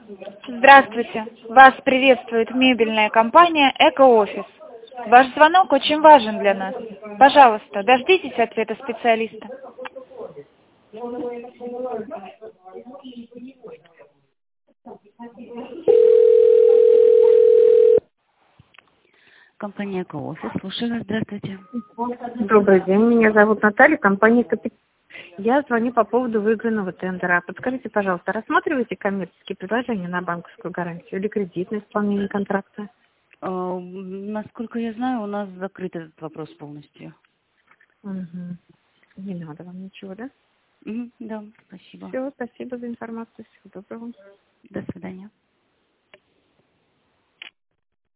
Здравствуйте. Вас приветствует мебельная компания «Эко-офис». Ваш звонок очень важен для нас. Пожалуйста, дождитесь ответа специалиста. Компания «Эко-офис». Слушаю вас. Здравствуйте. Добрый день, меня зовут Наталья, компания «Капитал». Я звоню по поводу выигранного тендера. Подскажите, пожалуйста, рассматриваете коммерческие предложения на банковскую гарантию или кредит на исполнение контракта? Насколько я знаю, у нас закрыт этот вопрос полностью. Угу. Не надо вам ничего, да? Да, спасибо. Все, спасибо за информацию. Всего доброго. До свидания.